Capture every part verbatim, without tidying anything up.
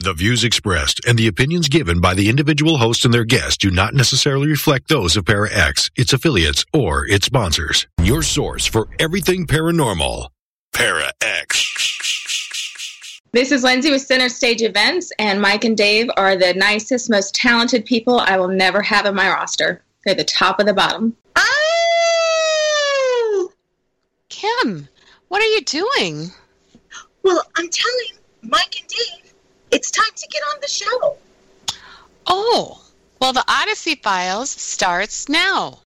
The views expressed and the opinions given by the individual host and their guests do not necessarily reflect those of Para X, its affiliates, or its sponsors. Your source for everything paranormal. Para X. This is Lindsay with Center Stage Events, and Mike and Dave are the nicest, most talented people I will never have on my roster. They're the top of the bottom. Oh! Kim, what are you doing? Well, I'm telling Mike and Dave, it's time to get on the show. Oh, well, the Odyssey Files starts now.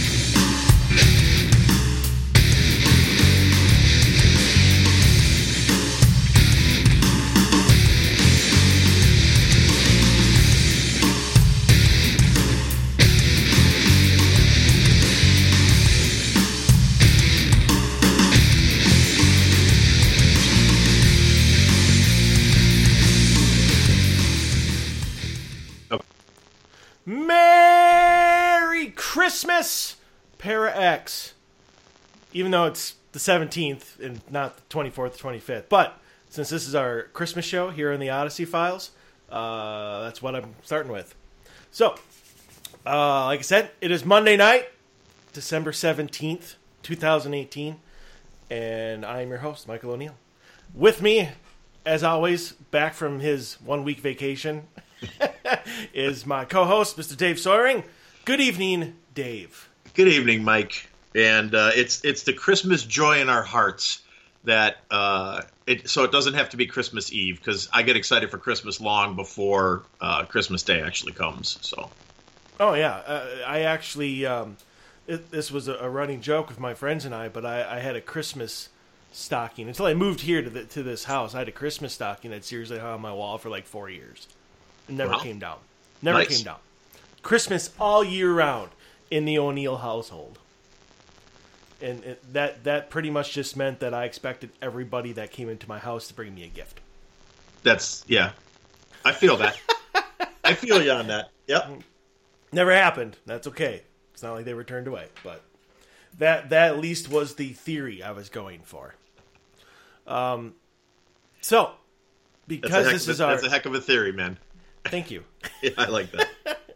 Merry Christmas, Para X. Even though it's the seventeenth and not the twenty-fourth, twenty-fifth. But since this is our Christmas show here in the Odyssey Files, uh, that's what I'm starting with. So, uh, like I said, it is Monday night, December seventeenth, twenty eighteen. And I am your host, Michael O'Neill. With me, as always, back from his one-week vacation, is my co-host, Mister Dave Sawyering. Good evening, Dave. Good evening, Mike. And uh, it's it's the Christmas joy in our hearts that uh, it so it doesn't have to be Christmas Eve, because I get excited for Christmas long before uh, Christmas Day actually comes. So, oh yeah, uh, I actually um, it, this was a, a running joke with my friends and I, but I, I had a Christmas stocking until I moved here to the, to this house. I had a Christmas stocking that seriously hung on my wall for like four years. It never wow. came down. Never nice. came down. Christmas all year round in the O'Neill household. And it, that that pretty much just meant that I expected everybody that came into my house to bring me a gift. That's, yeah. I feel that. I feel you on that. Yep. Never happened. That's okay. It's not like they were turned away. But that, that at least was the theory I was going for. Um. So, because this is a, our... That's a heck of a theory, man. Thank you. Yeah, I like that.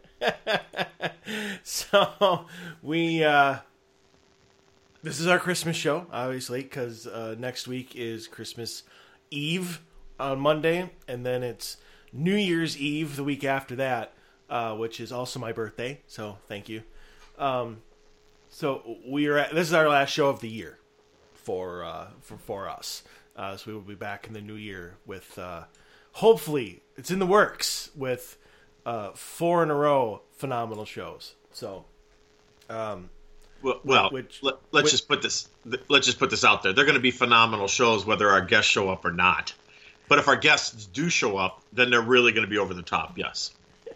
So, we, uh, this is our Christmas show, obviously, because uh, next week is Christmas Eve on Monday, and then it's New Year's Eve the week after that, uh, which is also my birthday, so thank you. Um, so, we are at, this is our last show of the year for, uh, for, for us. Uh, so, we will be back in the new year with, uh, hopefully, it's in the works with uh, four in a row phenomenal shows. So, um, well, well which, let, let's which, just put this. Let's just put this out there. They're going to be phenomenal shows, whether our guests show up or not. But if our guests do show up, then they're really going to be over the top. Yes.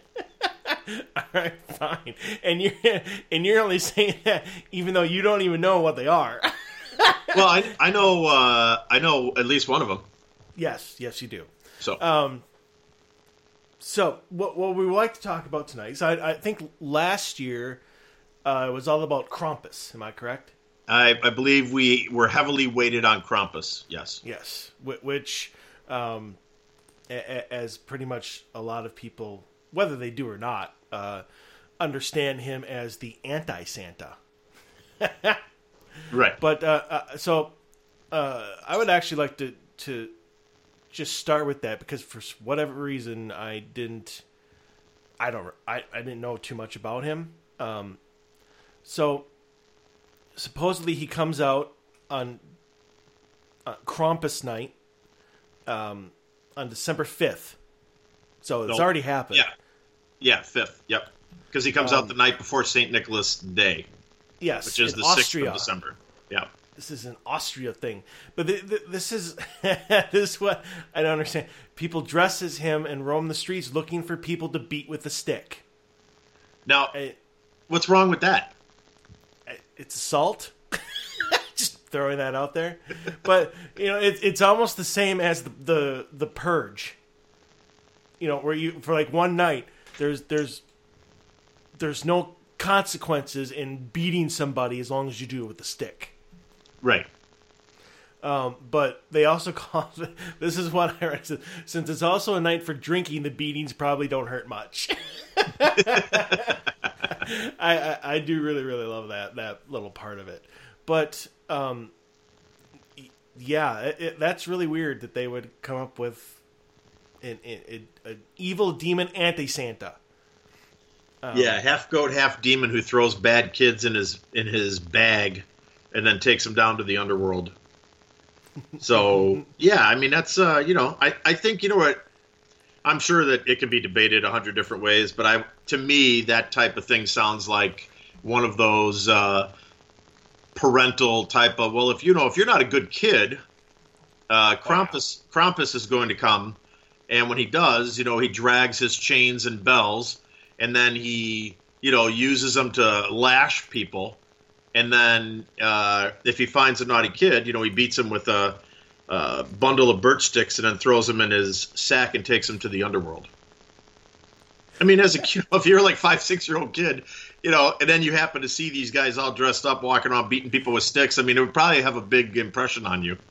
All right, fine. And you're and you're only saying that even though you don't even know what they are. Well, I I know uh, I know at least one of them. Yes, yes, you do. So, um, so what what we would like to talk about tonight? So I, I think last year uh, it was all about Krampus. Am I correct? I, I believe we were heavily weighted on Krampus. Yes. Yes, which, um, as pretty much a lot of people, whether they do or not, uh, understand him as the anti-Santa. Right. But uh, uh, so uh, I would actually like to to. just start with that, because for whatever reason I didn't I don't I, I didn't know too much about him. Um, so supposedly he comes out on uh, Krampus night um, on December fifth. So it's so, already happened. Yeah. Yeah, fifth. Yep. Because he comes um, out the night before Saint Nicholas Day. Yes. Which is the Austria. sixth of December. Yeah. This is an Austria thing, but th- th- this is this is what I don't understand. People dress as him and roam the streets looking for people to beat with a stick. Now, I, what's wrong with that? It's assault. Just throwing that out there, but you know, it's it's almost the same as the, the the Purge. You know, where you for like one night, there's there's there's no consequences in beating somebody as long as you do it with a stick. Right. Um, but they also call it, this is what I read, since it's also a night for drinking, the beatings probably don't hurt much. I, I I do really really love that that little part of it, but um, yeah, it, it, that's really weird that they would come up with an, an, an evil demon anti-Santa. Um, yeah, half goat, half demon who throws bad kids in his in his bag, and then takes them down to the underworld. So yeah, I mean that's uh, you know I, I think you know what I'm sure that it can be debated a hundred different ways, but I to me that type of thing sounds like one of those uh, parental type of well if you know if you're not a good kid, uh, Krampus Krampus is going to come, and when he does, you know he drags his chains and bells, and then he you know uses them to lash people. And then uh, if he finds a naughty kid, you know, he beats him with a, a bundle of birch sticks and then throws him in his sack and takes him to the underworld. I mean, as a kid, if you're like five, six-year-old kid, you know, and then you happen to see these guys all dressed up, walking around, beating people with sticks, I mean, it would probably have a big impression on you.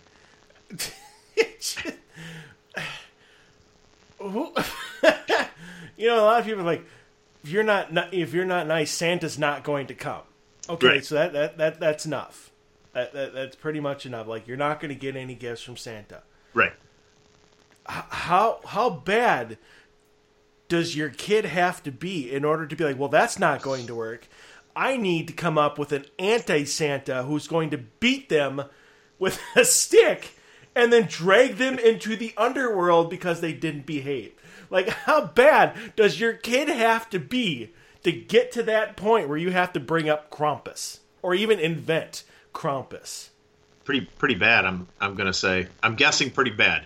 You know, a lot of people are like, if you're not, if you're not nice, Santa's not going to come. Okay, right. so that, that, that that's enough. That, that that's pretty much enough. Like you're not going to get any gifts from Santa. Right. H- how how bad does your kid have to be in order to be like, well, that's not going to work. I need to come up with an anti-Santa who's going to beat them with a stick and then drag them into the underworld because they didn't behave. Like, how bad does your kid have to be to get to that point where you have to bring up Krampus or even invent Krampus? Pretty, pretty bad. I'm, I'm gonna say. I'm guessing pretty bad.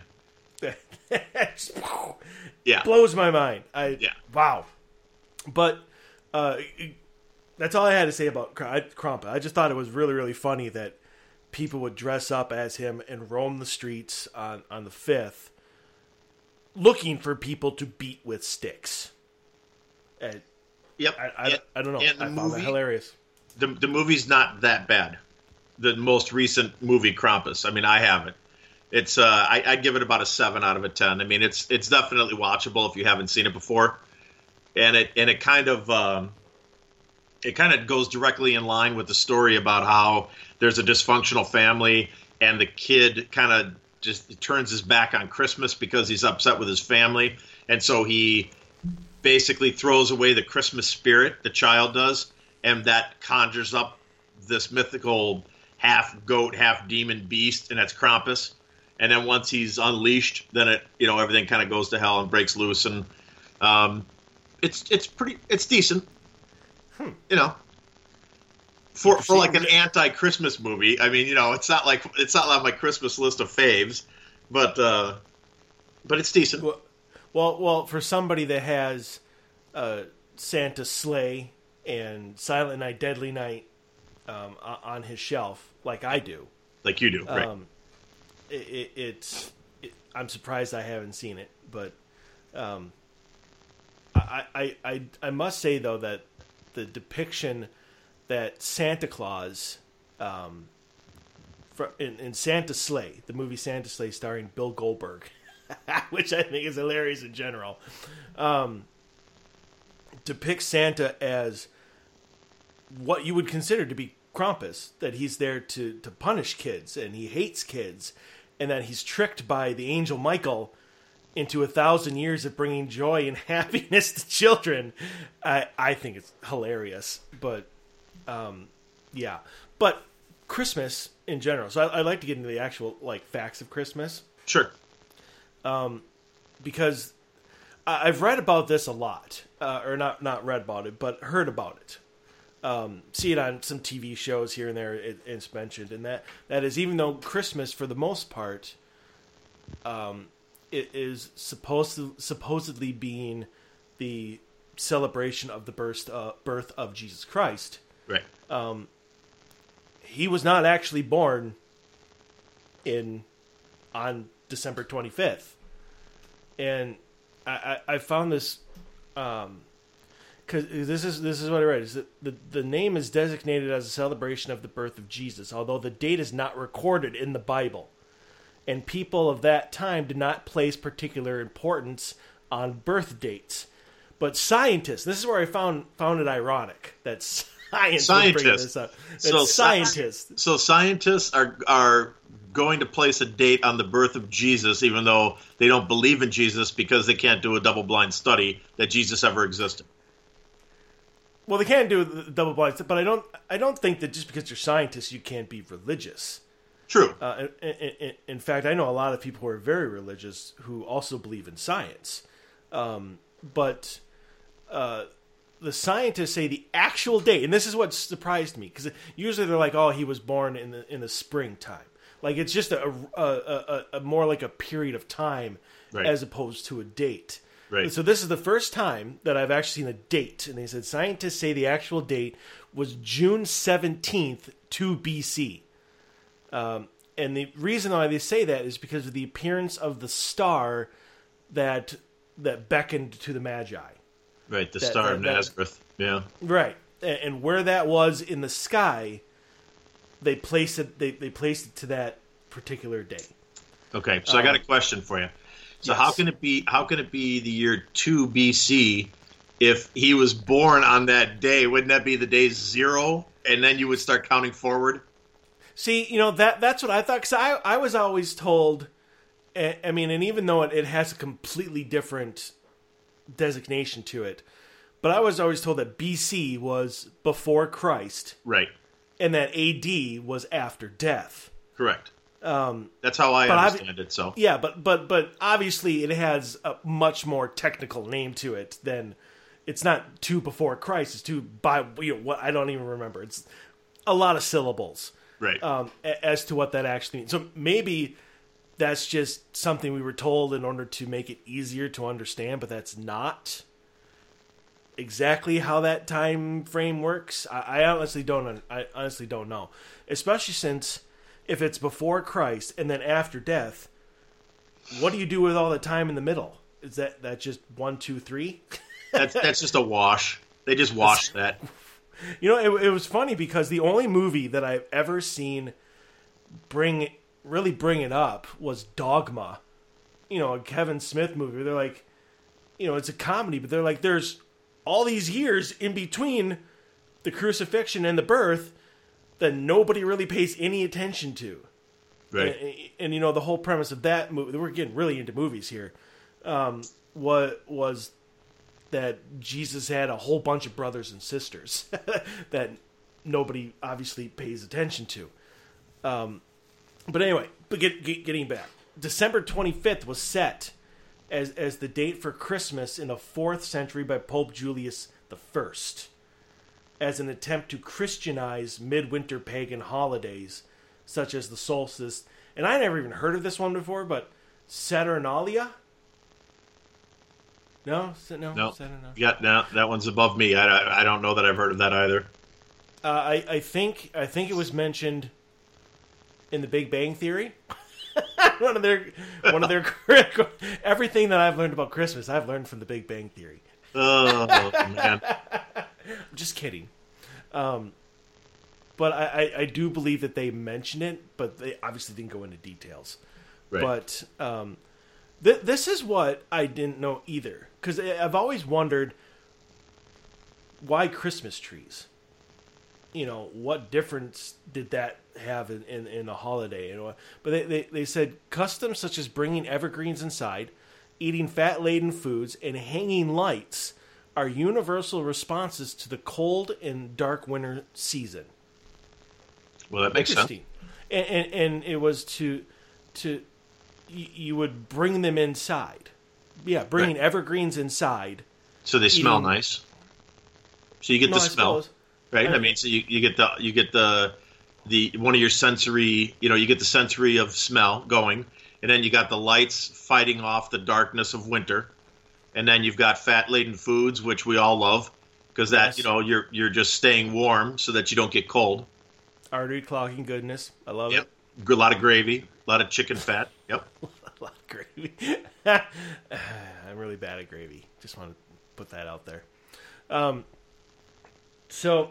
Yeah, blows my mind. I yeah. Wow. But uh, that's all I had to say about Krampus. I just thought it was really, really funny that people would dress up as him and roam the streets on on the fifth, looking for people to beat with sticks. And Yep. I, I, and, I don't know. I found movie, that hilarious. The the movie's not that bad. The most recent movie, Krampus. I mean, I have it. It's uh, I, I'd give it about a seven out of a ten. I mean, it's it's definitely watchable if you haven't seen it before, and it and it kind of um, it kind of goes directly in line with the story about how there's a dysfunctional family and the kid kind of just turns his back on Christmas because he's upset with his family, and so he basically throws away the Christmas spirit, the child does, and that conjures up this mythical half goat, half demon beast, and that's Krampus. And then once he's unleashed, then it, you know, everything kind of goes to hell and breaks loose, and um, it's it's pretty, it's decent, hmm. you know, for for like an anti-Christmas movie. I mean, you know, it's not like it's not on my Christmas list of faves, but uh, but it's decent. Well, well, well, for somebody that has uh, Santa's Sleigh and Silent Night, Deadly Night um, on his shelf, like I do, like you do, right? Um, it, it, it's it, I'm surprised I haven't seen it, but um, I, I I I must say though that the depiction that Santa Claus um, for, in, in Santa's Sleigh, the movie Santa's Sleigh starring Bill Goldberg, which I think is hilarious in general, um, depicts Santa as what you would consider to be Krampus, that he's there to, to punish kids, and he hates kids, and that he's tricked by the angel Michael into a thousand years of bringing joy and happiness to children. I, I think it's hilarious, but um, yeah. But Christmas in general, so I, I'd like to get into the actual like facts of Christmas. Sure. Um, because I, I've read about this a lot, uh, or not not read about it, but heard about it. Um, see it on some T V shows here and there. It, it's mentioned, and that that is even though Christmas, for the most part, um, it is supposed to, supposedly being the celebration of the birth uh, birth of Jesus Christ. Right. Um, he was not actually born in on December twenty-fifth, and I, I, I found this. Um, Because this is this is what I read. Is that the the name is designated as a celebration of the birth of Jesus, although the date is not recorded in the Bible. and people of that time did not place particular importance on birth dates. But scientists, this is where I found found it ironic that science would bring this up. That So scientists, So scientists are are going to place a date on the birth of Jesus, even though they don't believe in Jesus because they can't do a double-blind study that Jesus ever existed. well, they can't do the double blind, but I don't I don't think that just because you're scientists you can't be religious. True. Uh, in, in, in fact, I know a lot of people who are very religious who also believe in science. Um, but uh, the scientists say the actual date, and this is what surprised me, because usually they're like, "Oh, he was born in the in the springtime." Like it's just a a, a, a more like a period of time Right. as opposed to a date. Right. So this is the first time that I've actually seen a date, and they said scientists say the actual date was June seventeenth, two B C. Um, and the reason why they say that is because of the appearance of the star that that beckoned to the Magi. Right, the That- Star that- of that- Nazareth. Yeah. Right, and, and where that was in the sky, they placed it. They, they placed it to that particular day. Okay, so I got a question for you. So Um, yes. how can it be? How can it be the year two B C if he was born on that day? Wouldn't that be the day zero, and then you would start counting forward? See, you know that that's what I thought. Because I I was always told. I I mean, and even though it, it has a completely different designation to it, but I was always told that B C was before Christ, Right. and that A D was after death. Correct. Um, That's how I but I've- understand it. So Yeah, but but but obviously it has a much more technical name to it than it's not two before Christ. It's two by you know what I don't even remember. It's a lot of syllables right. um, a- as to what that actually means. So maybe that's just something we were told in order to make it easier to understand, but that's not exactly how that time frame works. I, I honestly don't. I honestly don't know, especially since. If it's before Christ and then after death, what do you do with all the time in the middle? Is that that just one, two, three? that's that's just a wash. They just washed that. You know, it, it was funny because the only movie that I've ever seen bring really bring it up was Dogma. You know, a Kevin Smith movie. They're like, you know, it's a comedy, but they're like, there's all these years in between the crucifixion and the birth that nobody really pays any attention to. Right. And, and you know the whole premise of that movie, we're getting really into movies here, um, what was that Jesus had a whole bunch of brothers and sisters that nobody obviously pays attention to. Um, but anyway, but get, get, getting back, December twenty-fifth was set as as the date for Christmas in the fourth century by Pope Julius the First, as an attempt to Christianize midwinter pagan holidays, such as the solstice. And I never even heard of this one before, but Saturnalia? No? No? No. Saturnalia. Yeah, no, that one's above me. I, I, I don't know that I've heard of that either. Uh, I, I think I think it was mentioned in The Big Bang Theory. one of their one of their everything that I've learned about Christmas, I've learned from The Big Bang Theory. Oh man. I'm just kidding. Um, but I, I, I do believe that they mentioned it, but they obviously didn't go into details. Right. But um, th- this is what I didn't know either. Because I've always wondered, why Christmas trees? You know, what difference did that have in, in, in a holiday? You know, but they, they, they said customs such as bringing evergreens inside, eating fat-laden foods, and hanging lights are universal responses to the cold and dark winter season. Well, that makes sense. Interesting. And, and, and it was to, to you, you would bring them inside. Yeah, bringing Right. evergreens inside. So they smell Eating- nice. So you get No, the I smell, suppose. right? I I- mean, so you, you get the you get the the one of your sensory, you know, you get the sensory of smell going, and then you got the lights fighting off the darkness of winter, and then you've got fat laden foods, which we all love, because that Yes. you know you're you're just staying warm so that you don't get cold. Artery clogging goodness. I love Yep, it. a lot of gravy, a lot of chicken fat. Yep. A lot of gravy. I'm really bad at gravy. Just want to put that out there. Um, so,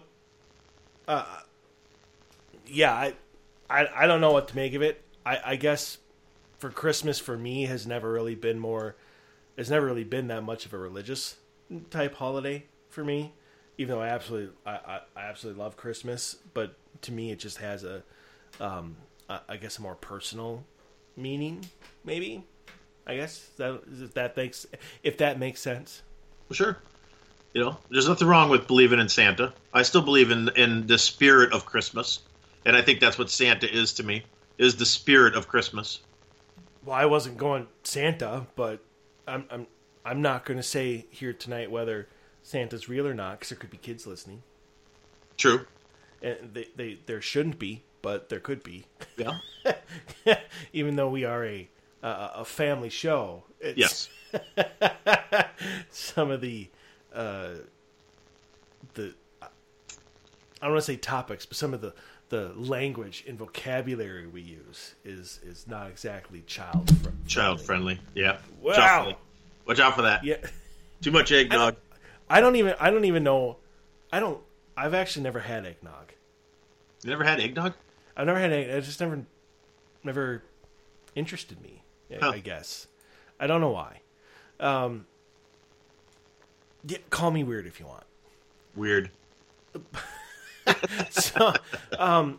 uh, yeah, I, I, I don't know what to make of it. I, I guess for Christmas for me has never really been more. It's never really been that much of a religious type holiday for me. Even though I absolutely, I, I, I absolutely love Christmas, but to me it just has a, um, a, I guess a more personal meaning. Maybe, I guess that if that makes if that makes sense. Well, sure. You know, there's nothing wrong with believing in Santa. I still believe in in the spirit of Christmas, and I think that's what Santa is to me. Is the spirit of Christmas. Well, I wasn't going Santa, but I'm I'm I'm not going to say here tonight whether Santa's real or not, because there could be kids listening. True. And they, they there shouldn't be, but there could be. Yeah. Even though we are a uh, a family show. It's Yes. some of the uh, the I don't want to say topics, but some of the. The language and vocabulary we use is is not exactly child friendly. Child friendly, yeah. Wow. Child friendly. Watch out for that. Yeah. Too much eggnog. I don't, I don't even. I don't even know. I don't. I've actually never had eggnog. You never had eggnog? I've never had eggnog. It just never, never interested me. Huh. I guess. I don't know why. Um. Yeah, call me weird if you want. Weird. So, um,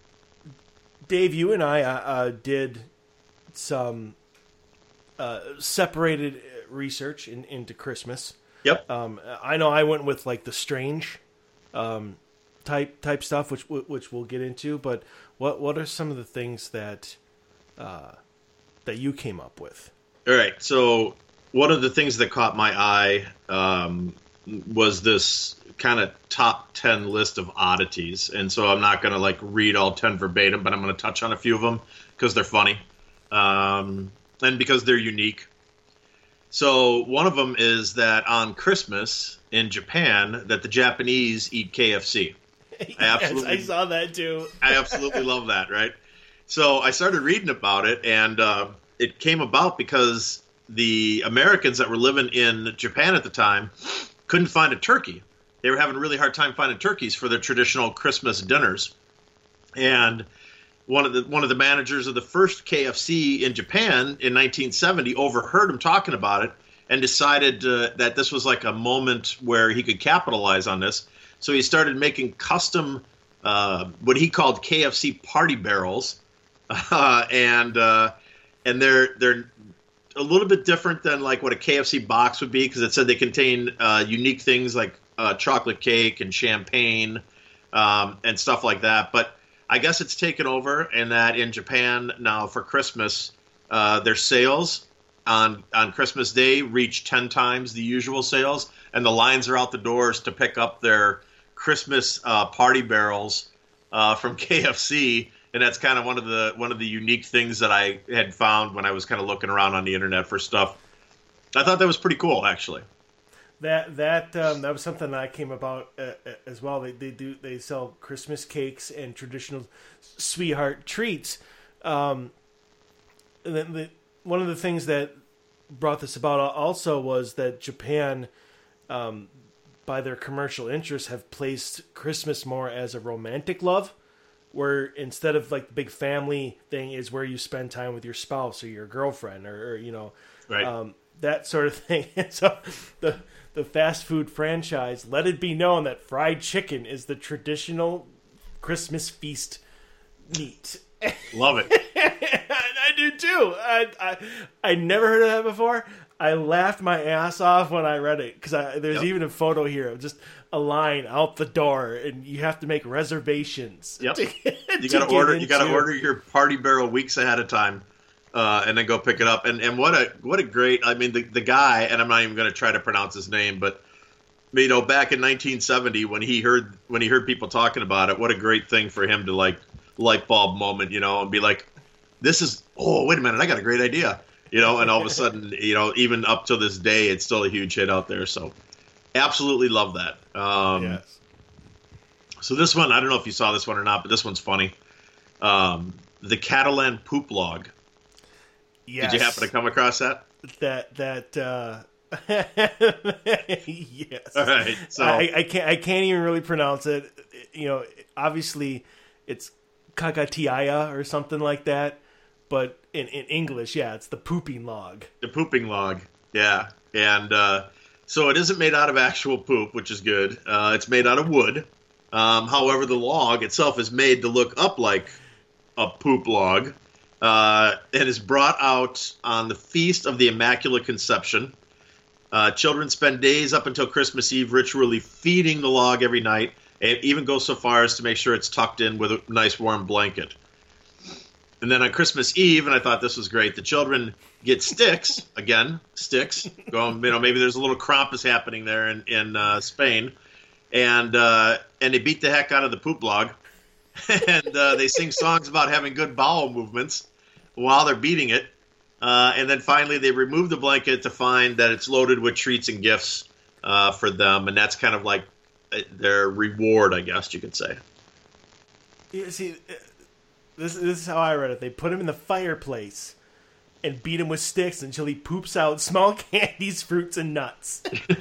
Dave, you and I uh, uh, did some uh, separated research in, into Christmas. Yep. Um, I know I went with like the strange um, type type stuff, which which we'll get into. But what what are some of the things that uh, that you came up with? All right. So one of the things that caught my eye um, was this kind of top ten list of oddities. And so I'm not going to like read all ten verbatim, but I'm going to touch on a few of them because they're funny um, and because they're unique. So one of them is that on Christmas in Japan, that the Japanese eat K F C. I absolutely, yes, I saw that too. I absolutely love that, right? So I started reading about it, and uh, it came about because the Americans that were living in Japan at the time couldn't find a turkey. They were having a really hard time finding turkeys for their traditional Christmas dinners. And one of the one of the managers of the first K F C in Japan in nineteen seventy overheard him talking about it and decided uh, that this was like a moment where he could capitalize on this. So he started making custom, uh, what he called K F C party barrels, uh, and uh, and they're they're a little bit different than like what a K F C box would be, because it said they contain uh, unique things like uh, chocolate cake and champagne um, and stuff like that. But I guess it's taken over, and that in Japan now for Christmas, uh, their sales on on Christmas Day reach ten times the usual sales, and the lines are out the doors to pick up their Christmas uh, party barrels uh, from K F C. And that's kind of one of the one of the unique things that I had found when I was kind of looking around on the internet for stuff. I thought that was pretty cool, actually. That that um, that was something that I came about uh, as well. They they do they sell Christmas cakes and traditional sweetheart treats. Um, and then the, one of the things that brought this about also was that Japan, um, by their commercial interests, have placed Christmas more as a romantic love, where instead of like the big family thing is where you spend time with your spouse or your girlfriend or, or you know, right. um, that sort of thing. And so the the fast food franchise let it be known that fried chicken is the traditional Christmas feast meat. Love it. I do too. I, I I never heard of that before. I laughed my ass off when I read it, because there's yep. even a photo here of just a line out the door, and you have to make reservations. Yep. To, you to gotta order. You into. gotta order your party barrel weeks ahead of time, uh, and then go pick it up. And and what a what a great. I mean, the the guy, and I'm not even going to try to pronounce his name, but you know, back in nineteen seventy when he heard when he heard people talking about it, what a great thing for him to like light bulb moment, you know, and be like, this is oh wait a minute, I got a great idea. You know, and all of a sudden, you know, even up to this day, it's still a huge hit out there. So, absolutely love that. Um, yes. So this one, I don't know if you saw this one or not, but this one's funny. Um, the Catalan poop log. Yes. Did you happen to come across that? That that. Uh... yes. All right. So I, I can't I can't even really pronounce it. You know, obviously it's Kakatiaya or something like that. But In in English, yeah, it's the pooping log. The pooping log, yeah. And uh, so it isn't made out of actual poop, which is good. Uh, it's made out of wood. Um, however, the log itself is made to look up like a poop log. Uh, and is brought out on the Feast of the Immaculate Conception. Uh, children spend days up until Christmas Eve ritually feeding the log every night, and even go so far as to make sure it's tucked in with a nice warm blanket. And then on Christmas Eve, and I thought this was great, the children get sticks, again, sticks. Go, you know, maybe there's a little Krampus happening there in, in uh, Spain. And uh, and they beat the heck out of the poop log. And uh, they sing songs about having good bowel movements while they're beating it. Uh, and then finally they remove the blanket to find that it's loaded with treats and gifts uh, for them. And that's kind of like their reward, I guess you could say. Yeah, see, this, this is how I read it. They put him in the fireplace and beat him with sticks until he poops out small candies, fruits, and nuts.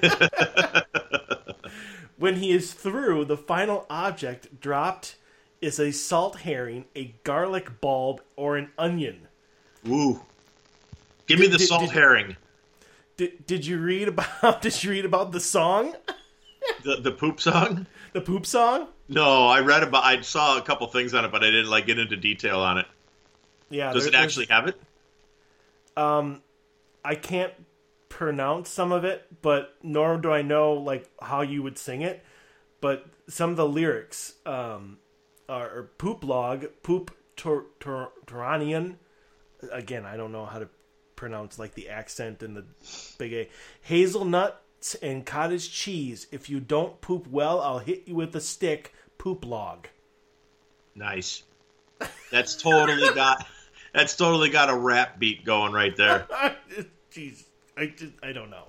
When he is through, the final object dropped is a salt herring, a garlic bulb, or an onion. Ooh. Give me the did, salt did, herring. Did, did you read about did you read about the song? The the poop song? The poop song? No, I read about I saw a couple things on it, but I didn't like get into detail on it. Yeah. Does there, it actually have it? Um I can't pronounce some of it, but nor do I know like how you would sing it. But some of the lyrics um, are, are poop log, poop tor- tor- Turanian. Again, I don't know how to pronounce like the accent and the big A. Hazelnuts and cottage cheese. If you don't poop well, I'll hit you with a stick. Poop log. Nice. That's totally got. That's totally got a rap beat going right there. Jeez. I, just, I don't know.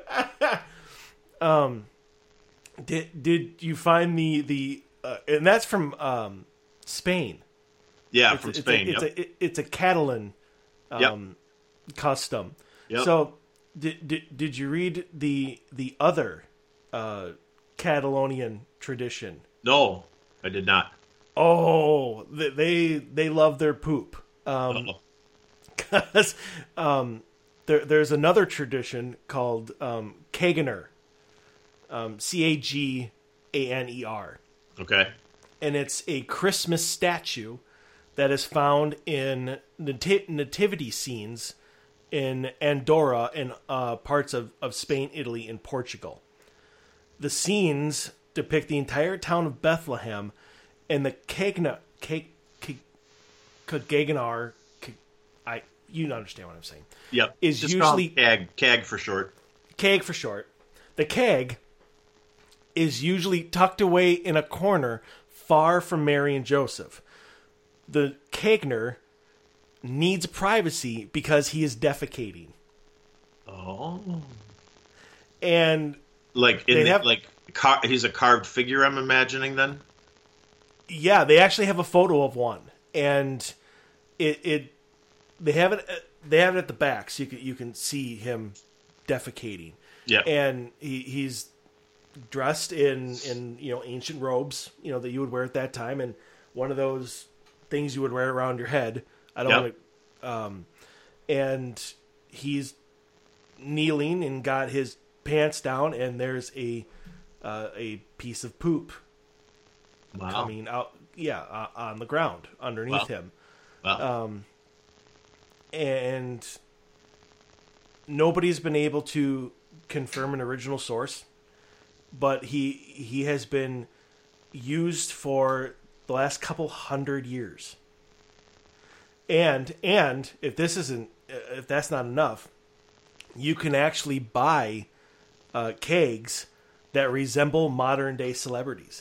um, did did you find the the uh, and that's from um, Spain? Yeah, it's, from it's Spain. A, it's yep. a it, it's a Catalan um, yep. custom. Yep. So did, did did you read the the other uh, Catalonian tradition? No, I did not. Oh, they they love their poop. Um, because um. There, there's another tradition called um, Caganer, um, C A G A N E R. Okay. And it's a Christmas statue that is found in nat- nativity scenes in Andorra and uh, parts of, of Spain, Italy, and Portugal. The scenes depict the entire town of Bethlehem, and the Cagna, Cag, Cag, Caganer, I you understand what I'm saying. Yep. Is Just usually C A G, C A G for short. C A G for short. The C A G is usually tucked away in a corner far from Mary and Joseph. The Caganer needs privacy because he is defecating. Oh. And like in the, have, like car- he's a carved figure, I'm imagining then? Yeah, they actually have a photo of one. And it it they have it they have it at the back so you can you can see him defecating. Yeah. And he, he's dressed in, in, you know, ancient robes, you know, that you would wear at that time, and one of those things you would wear around your head. I don't yep. want to, um, and he's kneeling and got his pants down, and there's a, uh, a piece of poop wow. coming out, yeah, uh, on the ground underneath wow. him. Wow. Um, and nobody's been able to confirm an original source, but he he has been used for the last couple hundred years. And and if this isn't if that's not enough, you can actually buy uh, kegs that resemble modern day celebrities.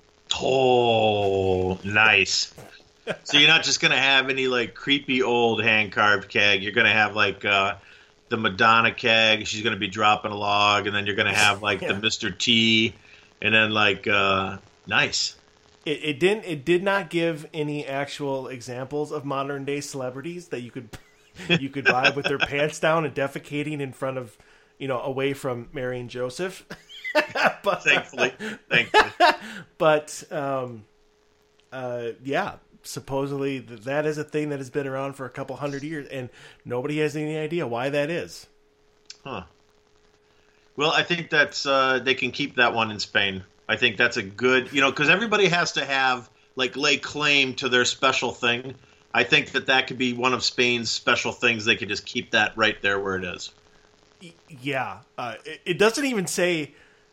Oh, nice. So you're not just gonna have any like creepy old hand carved keg. You're gonna have like uh, the Madonna keg. She's gonna be dropping a log, and then you're gonna have like yeah. the Mister T, and then like uh, nice. It, it didn't. It did not give any actual examples of modern day celebrities that you could you could buy with their pants down and defecating in front of, you know, away from Mary and Joseph. but, thankfully, thankfully. But um, uh, yeah, supposedly that, that is a thing that has been around for a couple hundred years, and nobody has any idea why that is. Huh. Well, I think that's uh, they can keep that one in Spain. I think that's a good, you know, because everybody has to have, like, lay claim to their special thing. I think that that could be one of Spain's special things. They could just keep that right there where it is. Yeah. Uh, it, it doesn't even say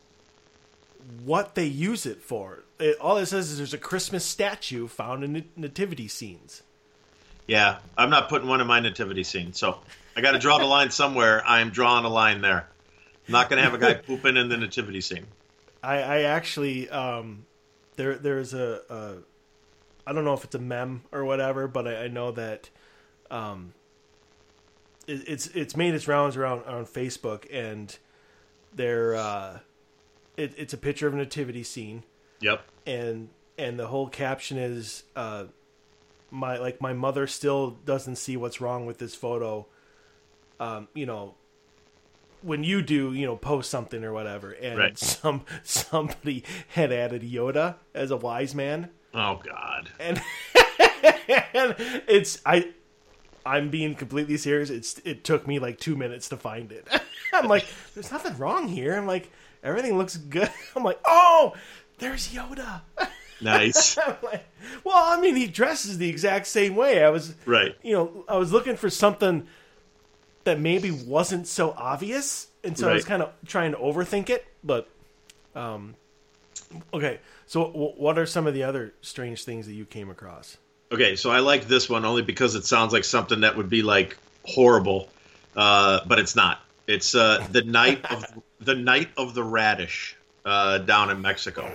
what they use it for. It, all it says is there's a Christmas statue found in nativity scenes. Yeah, I'm not putting one in my nativity scene, so I got to draw the line somewhere. I'm drawing a line there. I'm not going to have a guy pooping in the nativity scene. I, I actually, um, there there's a, a, I don't know if it's a meme or whatever, but I, I know that um, it, it's it's made its rounds around on Facebook, and they're uh, it, it's a picture of a nativity scene. Yep. And and the whole caption is uh, my like my mother still doesn't see what's wrong with this photo. Um, you know. When you do, you know, post something or whatever, and right. some somebody had added Yoda as a wise man. Oh God! And, and it's I, I'm being completely serious. It's it took me like two minutes to find it. I'm like, there's nothing wrong here. I'm like, everything looks good. I'm like, oh, there's Yoda. Nice. I'm like, well, I mean, he dresses the exact same way. I was right. You know, I was looking for something that maybe wasn't so obvious, and so right. I was kind of trying to overthink it. But, um, okay. So, w- what are some of the other strange things that you came across? Okay, so I like this one only because it sounds like something that would be like horrible, uh, but it's not. It's uh, the night of the night of the radish uh, down in Mexico.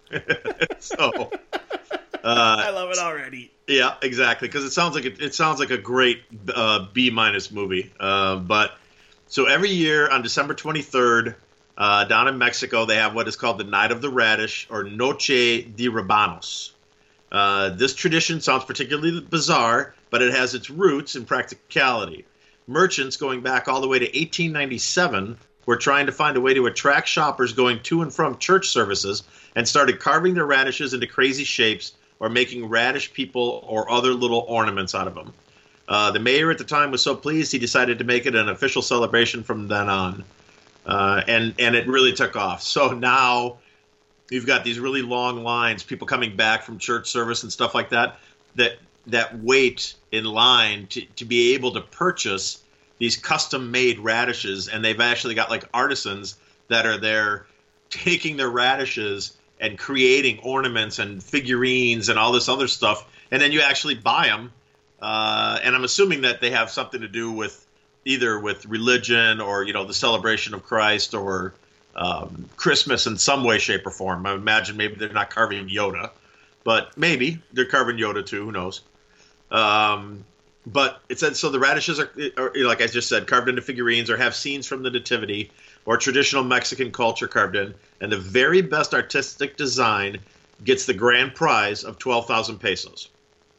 so. Uh, I love it already. Yeah, exactly. Because it sounds like it, it sounds like a great uh, B minus movie. Uh, but so every year on December twenty-third, uh, down in Mexico, they have what is called the Night of the Radish, or Noche de Rabanos. Uh, this tradition sounds particularly bizarre, but it has its roots in practicality. Merchants going back all the way to eighteen ninety-seven were trying to find a way to attract shoppers going to and from church services, and started carving their radishes into crazy shapes, or making radish people or other little ornaments out of them. Uh, the mayor at the time was so pleased he decided to make it an official celebration from then on. Uh, and, and it really took off. So now you've got these really long lines, people coming back from church service and stuff like that, that that wait in line to, to be able to purchase these custom-made radishes. And they've actually got like artisans that are there taking their radishes and creating ornaments and figurines and all this other stuff, and then you actually buy them. Uh, and I'm assuming that they have something to do with either with religion or, you know, the celebration of Christ or um, Christmas in some way, shape, or form. I imagine maybe they're not carving Yoda, but maybe they're carving Yoda too. Who knows? Um, but it said so. The radishes are, are, like I just said, carved into figurines or have scenes from the Nativity or traditional Mexican culture carved in, and the very best artistic design gets the grand prize of twelve thousand pesos.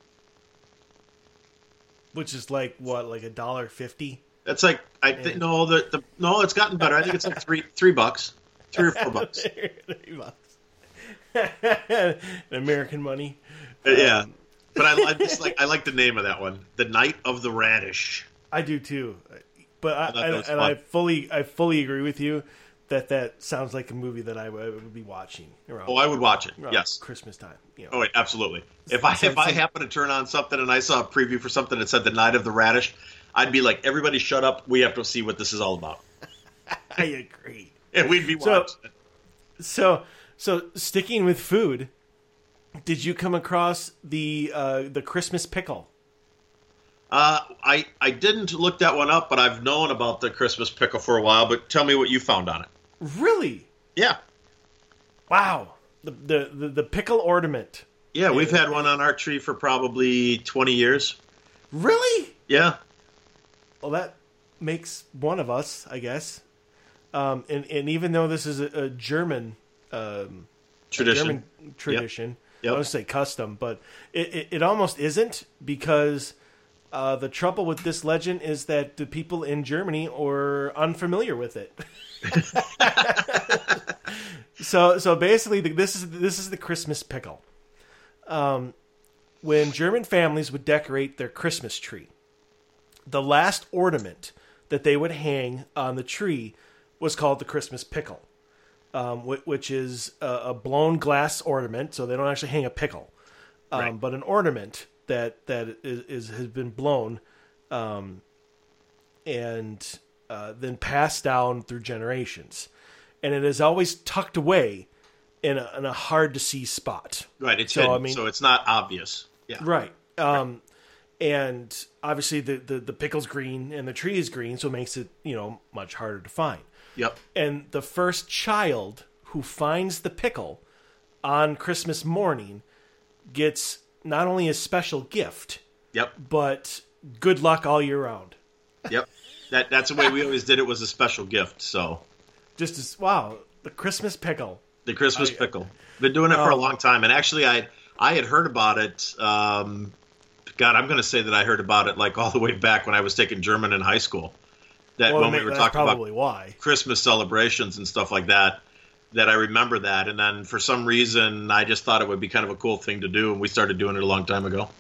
Which is like, what, like a dollar fifty? That's like, I think, no, the, the, no, it's gotten better. I think it's like three, three bucks, three or four bucks. Three bucks. American money. Uh, yeah. Um, but I, I just like, I like the name of that one, The Night of the Radish. I do too. But I, I I and fun. I fully, I fully agree with you that that sounds like a movie that I would, would be watching. Around, oh, I would watch it. Yes, Christmas time. You know. Oh, wait, absolutely. If I if I happen to turn on something and I saw a preview for something that said The Night of the Radish, I'd be like, everybody, shut up. We have to see what this is all about. I agree. And we'd be watching so, it. So, so sticking with food, did you come across the uh, the Christmas pickle? Uh, I I didn't look that one up, but I've known about the Christmas pickle for a while. But tell me what you found on it. Really? Yeah. Wow. The the the, the pickle ornament. Yeah, we've had one on our tree for probably twenty years. Really? Yeah. Well, that makes one of us, I guess. Um, and and even though this is a, a German um, tradition, a German tradition, yep. Yep. I would say custom, but it, it, it almost isn't, because uh, the trouble with this legend is that the people in Germany are unfamiliar with it. so so basically, the, this is this is the Christmas pickle. Um, when German families would decorate their Christmas tree, the last ornament that they would hang on the tree was called the Christmas pickle, um, which is a, a blown glass ornament. So they don't actually hang a pickle, um, right. but an ornament that that is, is has been blown, um, and uh, then passed down through generations, and it is always tucked away in a, in a hard to see spot. Right. It's so hidden, I mean, so it's not obvious. Yeah. Right. Um, and obviously the, the, the pickle's green and the tree is green, so it makes it, you know, much harder to find. Yep. And the first child who finds the pickle on Christmas morning gets not only a special gift, yep, but good luck all year round. Yep. That that's the way we always did it, was a special gift. So just as wow, the Christmas pickle. The Christmas I, pickle. Been doing it um, for a long time, and actually I I had heard about it. Um, God, I'm going to say that I heard about it like all the way back when I was taking German in high school. That well, when we were that's talking probably about why. Christmas celebrations and stuff like that, that I remember that. And then for some reason, I just thought it would be kind of a cool thing to do, and we started doing it a long time ago.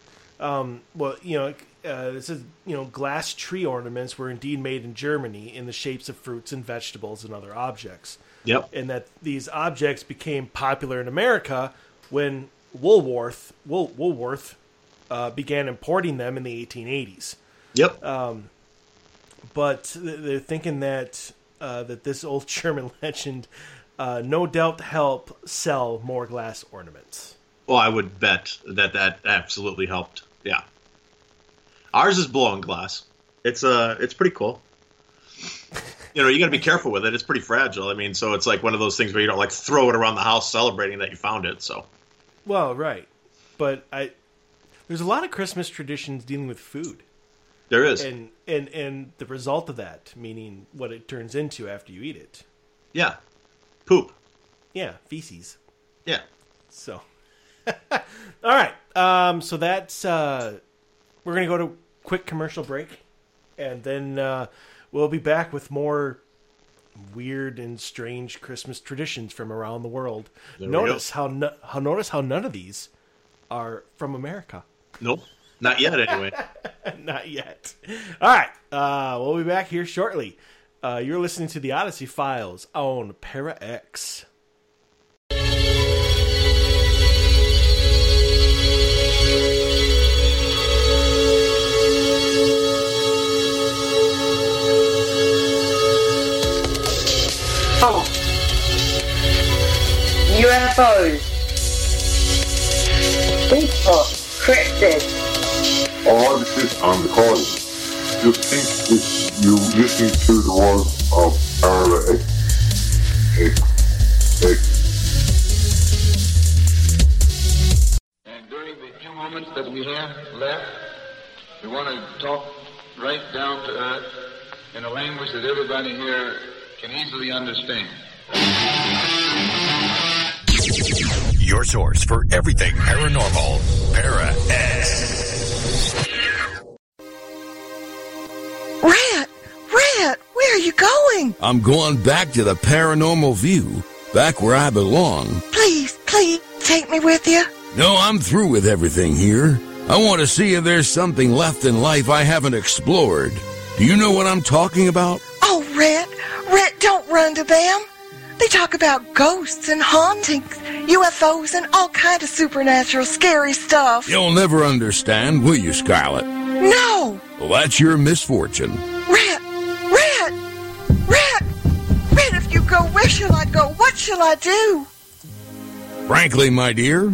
Um, well, you know, uh, this is, you know, glass tree ornaments were indeed made in Germany in the shapes of fruits and vegetables and other objects. Yep. And that these objects became popular in America when Woolworth, Wool, Woolworth uh, began importing them in the eighteen eighties. Yep. Um, but they're thinking that uh, that this old German legend uh, no doubt helped sell more glass ornaments. Well, I would bet that that absolutely helped. Yeah. Ours is blown glass. It's uh, it's pretty cool. You know, you got to be careful with it. It's pretty fragile. I mean, so it's like one of those things where you don't like throw it around the house celebrating that you found it. So. Well, right, but I there's a lot of Christmas traditions dealing with food. There is, and and and the result of that, meaning what it turns into after you eat it. Yeah, poop. Yeah, feces. Yeah. So, all right. Um, so that's uh, we're gonna go to a quick commercial break, and then uh, we'll be back with more weird and strange Christmas traditions from around the world. There notice how, no, how notice how none of these are from America. Nope, not yet. Anyway, not yet. All right, uh, we'll be back here shortly. Uh, you're listening to the Odyssey Files on Para X. Oh. U F Os. Bigfoot. Cryptids. All right, this is on recording. Just think that you listening to the words of Para X. X. X. And during the few moments that we have left, we want to talk right down to earth in a language that everybody here can easily understand. Your source for everything paranormal, Para X. Rat! Rat! Where are you going? I'm going back to the Paranormal View, back where I belong. Please, please, take me with you. No, I'm through with everything here. I want to see if there's something left in life I haven't explored. Do you know what I'm talking about? Oh, Rat! Rat, don't run to them. They talk about ghosts and hauntings, U F Os, and all kind of supernatural scary stuff. You'll never understand, will you, Scarlet? No! Well, that's your misfortune. Rat! Rat! Rat! Rat, if you go, where shall I go? What shall I do? Frankly, my dear...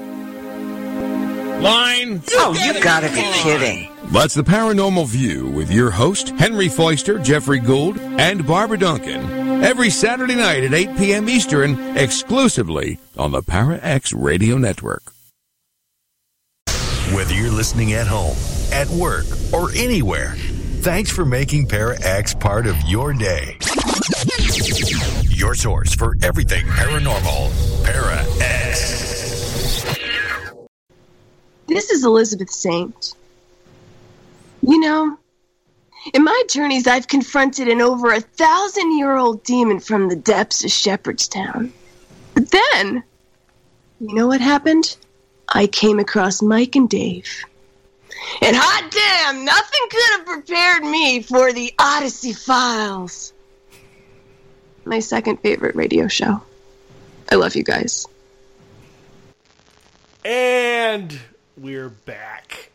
Line! Oh, you gotta be kidding. That's the Paranormal View with your host, Henry Foister, Jeffrey Gould, and Barbara Duncan. Every Saturday night at eight p.m. Eastern, exclusively on the Para X Radio Network. Whether you're listening at home, at work, or anywhere, thanks for making Para X part of your day. Your source for everything paranormal, Para X. This is Elizabeth Saint. You know, in my journeys, I've confronted an over a thousand-year-old demon from the depths of Shepherdstown. But then, you know what happened? I came across Mike and Dave. And hot damn, nothing could have prepared me for the Odyssey Files. My second favorite radio show. I love you guys. And we're back.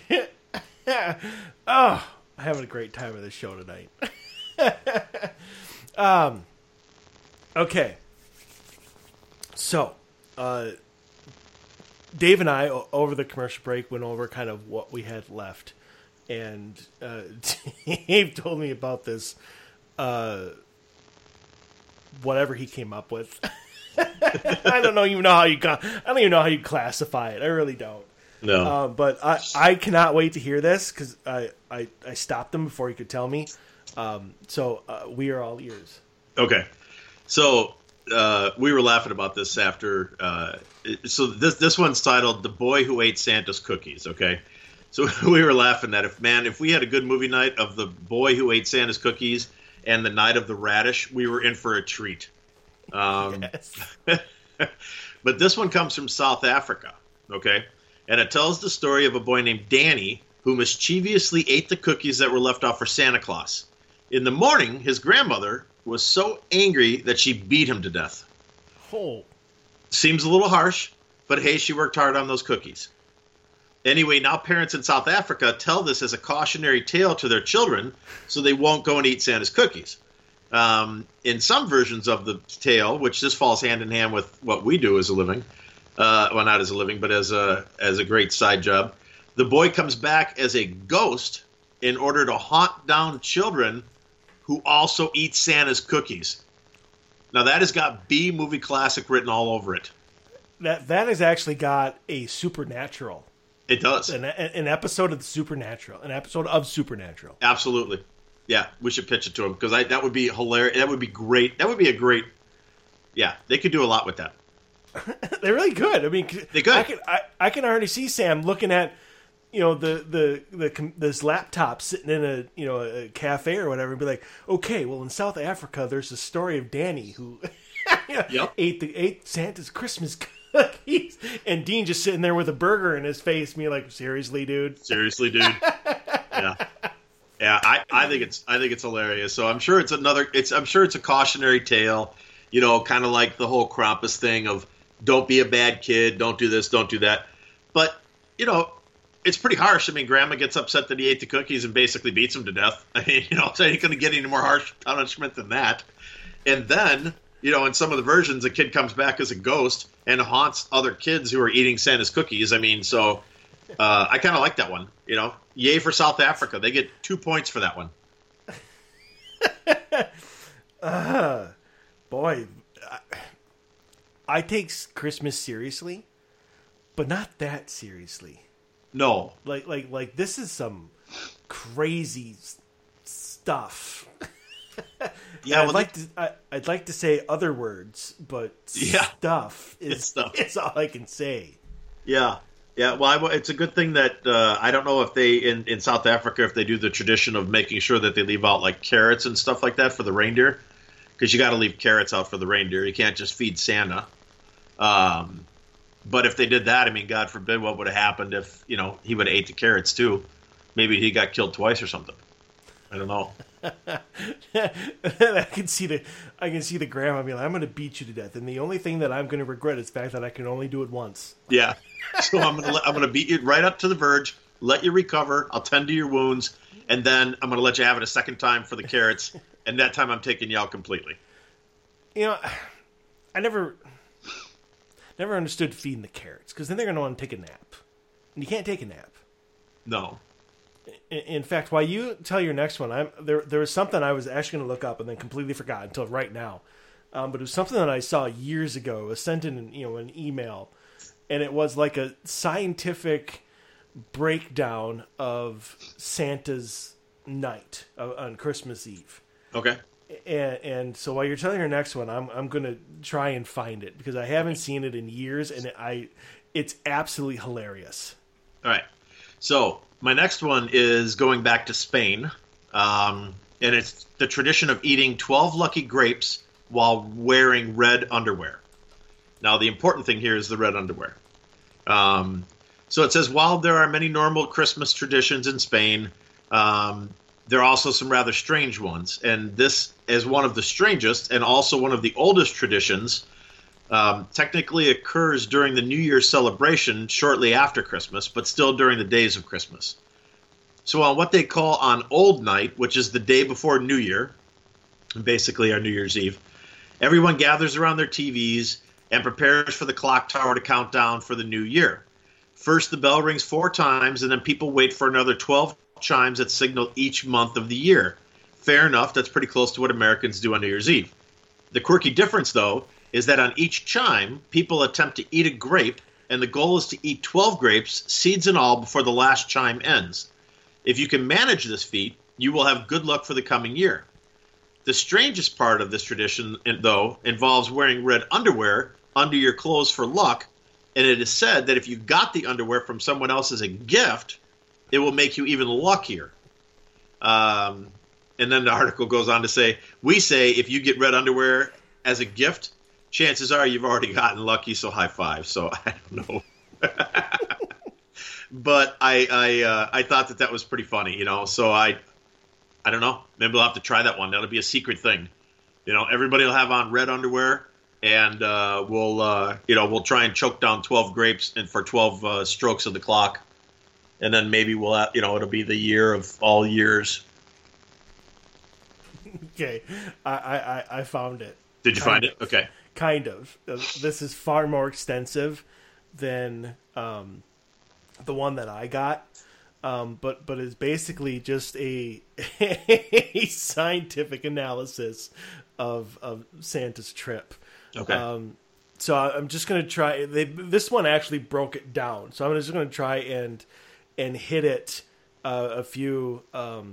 Oh, I'm having a great time with this show tonight. um, okay. So, uh, Dave and I, over the commercial break, went over kind of what we had left. And uh, Dave told me about this, uh, whatever he came up with. I don't know even know how you got, I don't even know how you classify it. I really don't. No. Uh, but I, I cannot wait to hear this because I, I, I stopped him before he could tell me. Um, so uh, we are all ears. Okay. So uh, we were laughing about this after. Uh, so this this one's titled "The Boy Who Ate Santa's Cookies." Okay. So we were laughing that if man, if we had a good movie night of The Boy Who Ate Santa's Cookies and The Night of the Radish, we were in for a treat. Um, Yes. But this one comes from South Africa. Okay. And it tells the story of a boy named Danny who mischievously ate the cookies that were left out for Santa Claus. In the morning, his grandmother was so angry that she beat him to death. Oh. Seems a little harsh, but hey, she worked hard on those cookies. Anyway, now parents in South Africa tell this as a cautionary tale to their children so they won't go and eat Santa's cookies. Um, in some versions of the tale, which this falls hand in hand with what we do as a living, Uh, well, not as a living, but as a as a great side job. The boy comes back as a ghost in order to haunt down children who also eat Santa's cookies. Now, that has got B movie classic written all over it. That that has actually got a Supernatural. It does. An, an episode of the Supernatural. An episode of Supernatural. Absolutely. Yeah, we should pitch it to him because that would be hilarious. That would be great. That would be a great. Yeah, they could do a lot with that. They're really good. I mean, they good. I can I, I can already see Sam looking at, you know, the the the this laptop sitting in a you know a cafe or whatever, and be like, okay, well in South Africa, there's a story of Danny who you know, yep. ate the ate Santa's Christmas cookies, and Dean just sitting there with a burger in his face, me like, seriously, dude, seriously, dude, yeah. Yeah, I, I think it's I think it's hilarious. So I'm sure it's another. It's I'm sure it's a cautionary tale, you know, kind of like the whole Krampus thing of. Don't be a bad kid. Don't do this. Don't do that. But, you know, it's pretty harsh. I mean, Grandma gets upset that he ate the cookies and basically beats him to death. I mean, you know, so you couldn't get any more harsh punishment than that. And then, you know, in some of the versions, a kid comes back as a ghost and haunts other kids who are eating Santa's cookies. I mean, so uh, I kind of like that one. You know, yay for South Africa. They get two points for that one. uh, boy, I, I take Christmas seriously, but not that seriously. No, like like like this is some crazy s- stuff. Yeah, I'd well, like they... to. I, I'd like to say other words, but yeah. stuff is it's stuff. It's all I can say. Yeah, yeah. Well, I, it's a good thing that uh, I don't know if they in, in South Africa if they do the tradition of making sure that they leave out like carrots and stuff like that for the reindeer, because you got to leave carrots out for the reindeer. You can't just feed Santa. Um, but if they did that, I mean, God forbid, what would have happened if you know he would have ate the carrots too? Maybe he got killed twice or something. I don't know. I can see the I can see the grandma being like, I'm going to beat you to death, and the only thing that I'm going to regret is the fact that I can only do it once. Yeah, so I'm going to I'm going to beat you right up to the verge, let you recover, I'll tend to your wounds, and then I'm going to let you have it a second time for the carrots, and that time I'm taking you out completely. You know, I never never understood feeding the carrots because then they're going to want to take a nap, and you can't take a nap. No. In fact, while you tell your next one, I'm there. There was something I was actually going to look up and then completely forgot until right now. Um, but it was something that I saw years ago. It was sent in, an, you know, an email, and it was like a scientific breakdown of Santa's night uh, on Christmas Eve. Okay. And, and so while you're telling your next one, I'm I'm going to try and find it because I haven't seen it in years, and it, I it's absolutely hilarious. All right. So my next one is going back to Spain, um, and it's the tradition of eating twelve lucky grapes while wearing red underwear. Now, the important thing here is the red underwear. Um, so it says, while there are many normal Christmas traditions in Spain, um, there are also some rather strange ones. And this is one of the strangest and also one of the oldest traditions. Um, technically occurs during the New Year's celebration shortly after Christmas, but still during the days of Christmas. So on what they call on Old Night, which is the day before New Year, basically our New Year's Eve, everyone gathers around their T Vs and prepares for the clock tower to count down for the new year. First, the bell rings four times, and then people wait for another twelve chimes that signal each month of the year. Fair enough, that's pretty close to what Americans do on New Year's Eve. The quirky difference, though, is that on each chime, people attempt to eat a grape, and the goal is to eat twelve grapes, seeds and all, before the last chime ends. If you can manage this feat, you will have good luck for the coming year. The strangest part of this tradition, though, involves wearing red underwear under your clothes for luck, and it is said that if you got the underwear from someone else as a gift, it will make you even luckier. Um, and then the article goes on to say, we say if you get red underwear as a gift, chances are you've already gotten lucky, so high five. So I don't know. But I I, uh, I thought that that was pretty funny, you know. So I I don't know. Maybe we'll have to try that one. That'll be a secret thing. You know, everybody will have on red underwear, and uh, we'll uh, you know we'll try and choke down twelve grapes and for twelve uh, strokes of the clock, and then maybe we'll have, you know it'll be the year of all years. Okay, I I, I found it. Did you kind find of, it? Okay. Kind of. Uh, this is far more extensive than um, the one that I got, um, but but is basically just a, a scientific analysis of of Santa's trip. Okay. Um, so I'm just gonna try. They, this one actually broke it down, so I'm just gonna try and and hit it uh, a few. Um,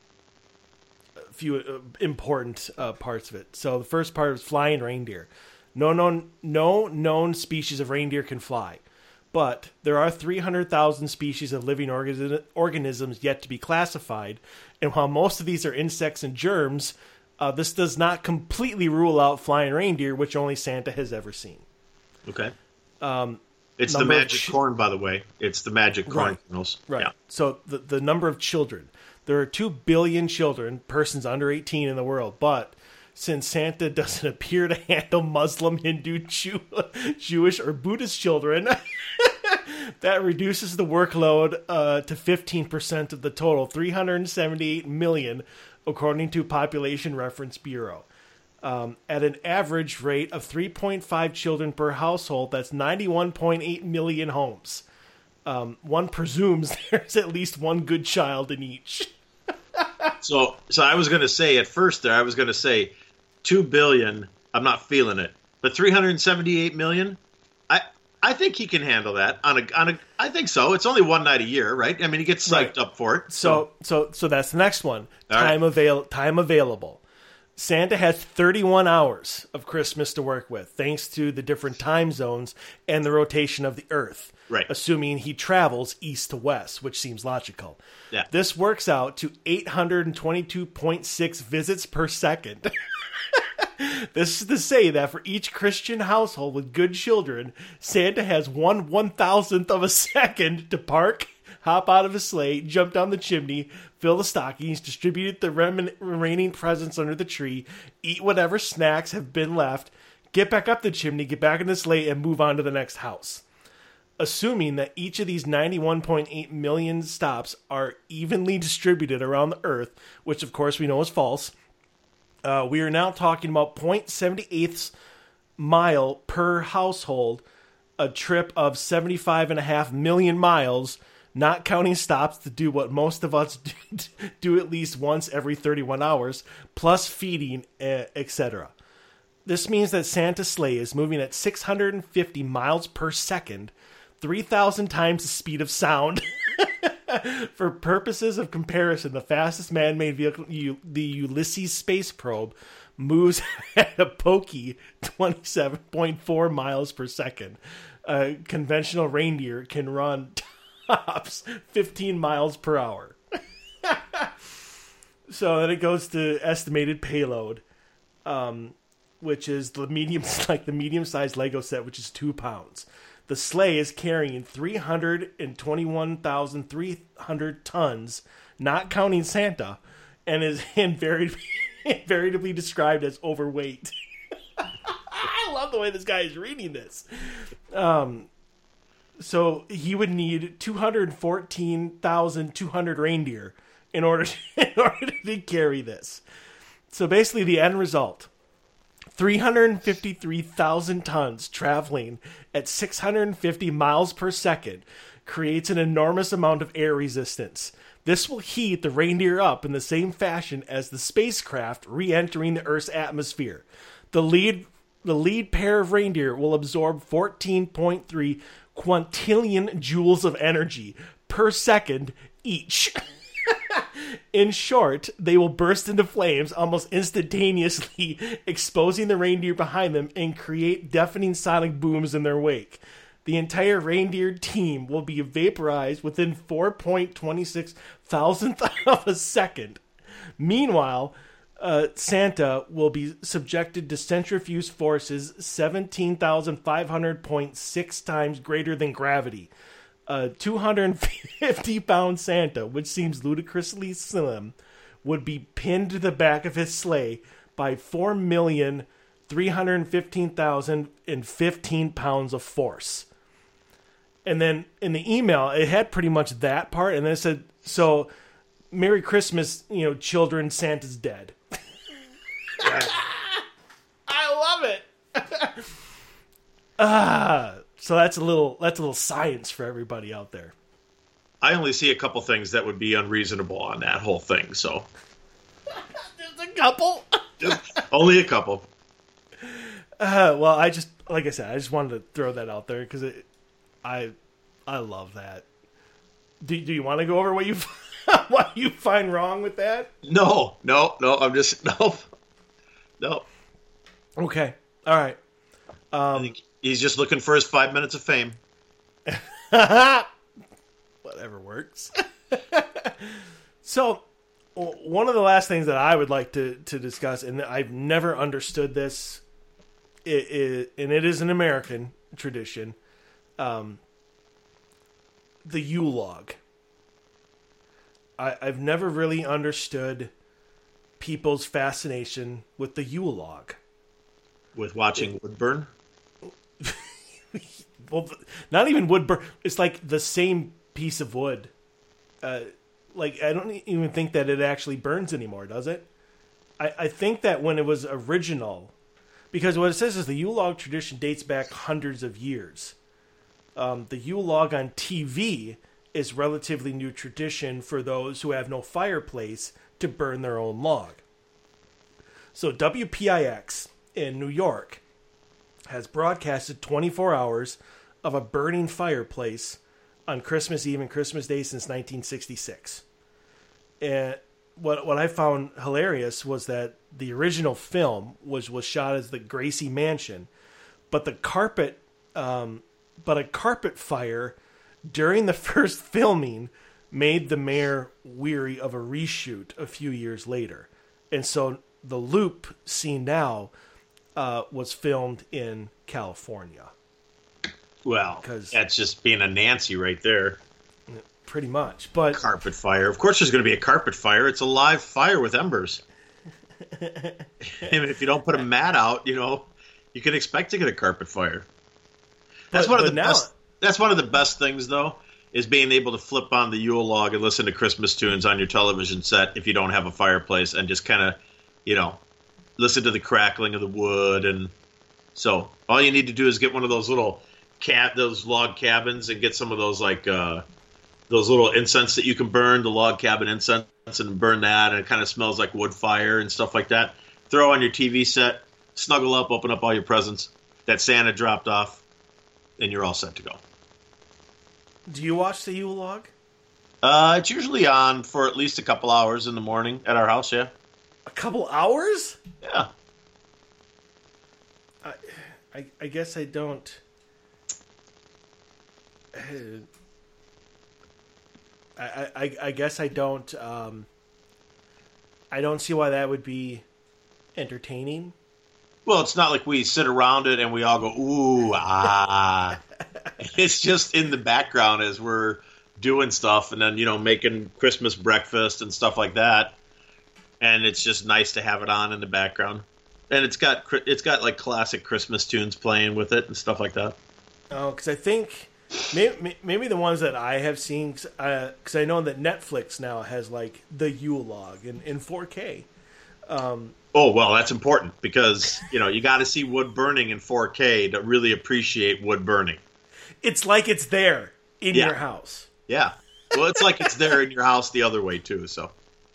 few uh, important uh, parts of it. So the first part is flying reindeer. No known, no known species of reindeer can fly, but there are three hundred thousand species of living organ- organisms yet to be classified. And while most of these are insects and germs, uh, this does not completely rule out flying reindeer, which only Santa has ever seen. Okay. Um, it's the magic ch- corn, by the way. It's the magic corn kernels. Right. right. Yeah. So the the number of children. There are two billion children, persons under eighteen in the world, but since Santa doesn't appear to handle Muslim, Hindu, Jew, Jewish, or Buddhist children, that reduces the workload uh, to fifteen percent of the total, three hundred seventy-eight million, according to Population Reference Bureau. Um, at an average rate of three point five children per household, that's ninety-one point eight million homes. Um, one presumes there's at least one good child in each. so, so I was going to say at first there, I was going to say two billion. I'm not feeling it, but three hundred seventy-eight million. I, I think he can handle that on a, on a, I think so. It's only one night a year, right? I mean, he gets psyched right. up for it. So, so, so, so that's the next one. All time right. avail, time available. Santa has thirty-one hours of Christmas to work with, thanks to the different time zones and the rotation of the Earth. Right. Assuming he travels east to west, which seems logical. Yeah. This works out to eight hundred twenty-two point six visits per second. This is to say that for each Christian household with good children, Santa has one one thousandth of a second to park, hop out of his sleigh, jump down the chimney, fill the stockings, distribute the rem- remaining presents under the tree, eat whatever snacks have been left, get back up the chimney, get back in the sleigh, and move on to the next house. Assuming that each of these ninety-one point eight million stops are evenly distributed around the Earth, which of course we know is false, uh, we are now talking about zero point seven eight mile per household, a trip of seventy-five and a half million miles, not counting stops to do what most of us do, do at least once every thirty-one hours, plus feeding, et cetera. This means that Santa's sleigh is moving at six hundred fifty miles per second, three thousand times the speed of sound. For purposes of comparison, the fastest man-made vehicle, U- the Ulysses space probe, moves at a pokey twenty-seven point four miles per second. A conventional reindeer can run tops fifteen miles per hour. So then it goes to estimated payload, um, which is the medium, like the medium-sized Lego set, which is two pounds. The sleigh is carrying three hundred twenty-one thousand three hundred tons, not counting Santa, and is invariably, invariably described as overweight. I love the way this guy is reading this. Um, so he would need two hundred fourteen thousand two hundred reindeer in order to, in order to carry this. So basically, the end result: three hundred fifty-three thousand tons traveling at six hundred fifty miles per second creates an enormous amount of air resistance. This will heat the reindeer up in the same fashion as the spacecraft re-entering the Earth's atmosphere. The lead, the lead pair of reindeer will absorb fourteen point three quintillion joules of energy per second each. In short, they will burst into flames almost instantaneously, exposing the reindeer behind them and create deafening sonic booms in their wake. The entire reindeer team will be vaporized within four point two six thousandth of a second. Meanwhile, uh, Santa will be subjected to centrifuge forces seventeen thousand five hundred point six times greater than gravity. A two hundred fifty pound Santa, which seems ludicrously slim, would be pinned to the back of his sleigh by four million three hundred fifteen thousand fifteen pounds of force. And then in the email, it had pretty much that part, and then it said, so, Merry Christmas, you know, children, Santa's dead. I love it! Ah... So that's a little that's a little science for everybody out there. I only see a couple things that would be unreasonable on that whole thing. So just a couple, just only a couple. Uh, well, I just like I said, I just wanted to throw that out there because I I love that. Do Do you want to go over what you what you find wrong with that? No, no, no. I'm just no, no. Okay, all right. Um, I think he's just looking for his five minutes of fame. Whatever works. So, one of the last things that I would like to, to discuss, and I've never understood this, it, it, and it is an American tradition, um, the Yule log. I, I've never really understood people's fascination with the Yule log. With watching it, wood burn? Well, not even wood burn. It's like the same piece of wood. Uh, like, I don't even think that it actually burns anymore, does it? I, I think that when it was original, because what it says is the Yule log tradition dates back hundreds of years. Um, the Yule log on T V is relatively new tradition for those who have no fireplace to burn their own log. So W P I X in New York has broadcasted twenty-four hours of a burning fireplace on Christmas Eve and Christmas Day since nineteen sixty-six. And what what I found hilarious was that the original film was, was shot as the Gracie Mansion, but the carpet, um, but a carpet fire during the first filming made the mayor weary of a reshoot a few years later, and so the loop scene now uh, was filmed in California. Well, that's just being a Nancy right there. Pretty much, but carpet fire. Of course, there's going to be a carpet fire. It's a live fire with embers. And if you don't put a mat out, you know, you can expect to get a carpet fire. That's but, one of the now, best. That's one of the best things, though, is being able to flip on the Yule log and listen to Christmas tunes on your television set if you don't have a fireplace, and just kind of, you know, listen to the crackling of the wood. And so all you need to do is get one of those little cat, those log cabins, and get some of those like. Uh, Those little incense that you can burn, the log cabin incense, and burn that, and it kind of smells like wood fire and stuff like that. Throw on your T V set, snuggle up, open up all your presents that Santa dropped off, and you're all set to go. Do you watch the Yule log? Uh, it's usually on for at least a couple hours in the morning at our house, yeah. A couple hours? Yeah. I, I, I guess I don't... Uh, I, I, I guess I don't um, I don't see why that would be entertaining. Well, it's not like we sit around it and we all go, ooh, ah. It's just in the background as we're doing stuff, and then, you know, making Christmas breakfast and stuff like that. And it's just nice to have it on in the background. And it's got it's got like classic Christmas tunes playing with it and stuff like that. Oh, because I think maybe, maybe the ones that I have seen, because uh, I know that Netflix now has like the Yule log in, in four K. Um, oh, well, that's important because, you know, you got to see wood burning in four K to really appreciate wood burning. It's like it's there in yeah. your house. Yeah. Well, it's like it's there in your house the other way, too, so.